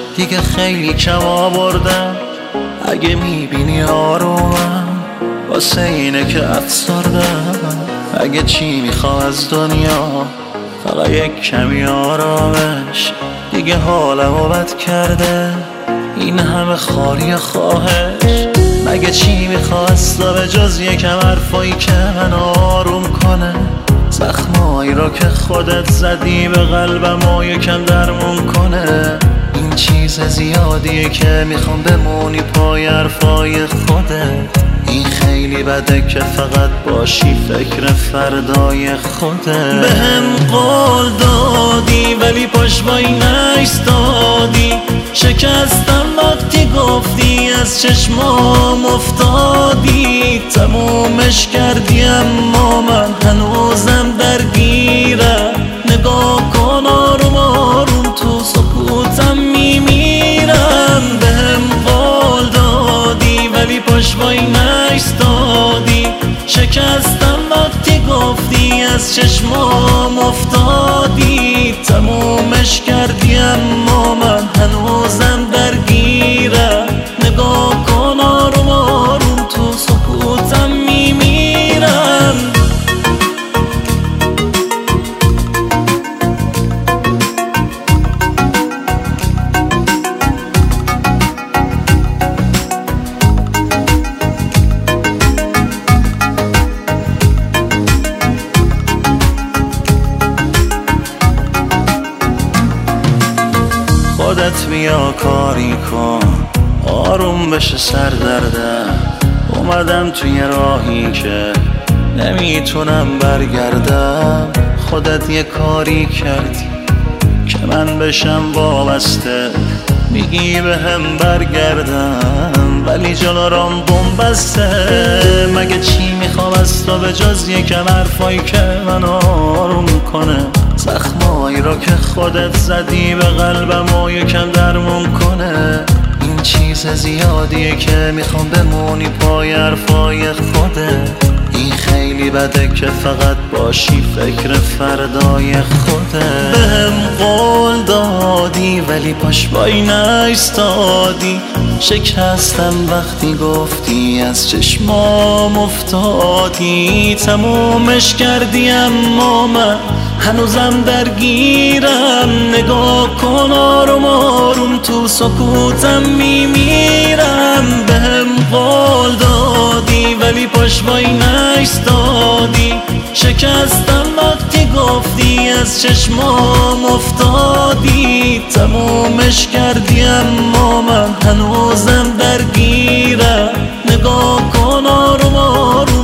دیگه خیلی کم آوردم. اگه میبینی آرومم واسه اینه که افسردم. اگه چی میخوام از دنیا فقط یک کمی آرامش. دیگه حالمو بد کرده این همه خاری خواهش. مگه چی میخواستا به جز یکم حرفایی که من آروم کنه؟ زخمایی را که خودت زدی به قلبم و یکم درمون کنه. این چیز زیادیه که میخوام بمونی پای حرفای خودت. این خیلی بده که فقط باشی فکر فردای خودت. بهم قول دادی ولی پشتوایی نایستادی. شکستم وقتی گفتی از چشمام افتادی. تمومش کردی اما من هنوزم درگیرم. نگاه کن آروم آروم تو سکوتم میمیرم. بهم قول دادی ولی پشتوایی نایستادی. شکستم وقتی گفتی از چشمام افتادی. تمومش کردی اما من هنوزم درگیرم. نگاه کن آروم آروم تو سکوتم میمیرم. خودت بیا کاری کن آروم بشه سر دردم. اومدم توی راهی که نمیتونم برگردم. خودت یه کاری کردی که من بشم وابسته. میگی بهم برگردم ولی جلو رام بسته. مگه چی میخوام از تو به جز یکم حرفایی که من آروم کنه؟ زخمایی را که خودت زدی به قلبم و یکم درمون کنه. این چیز زیادیه که میخوام بمونی پای حرفای خودت. این خیلی بده که فقط باشی فکر فردای خودت. بهم قول دادی ولی پشتوایی نایستادی. شکستم وقتی گفتی از چشمام افتادی. تمومش کردی اما من هنوزم درگیرم. نگاه کن آروم آروم تو سکوتم میمیرم. بهم قول دادی ولی پشتوایی نایستادی. شکستم وقتی گفتی از چشمام افتادی. تمومش کردی اما من هنوزم درگیرم. نگاه کن آروم آروم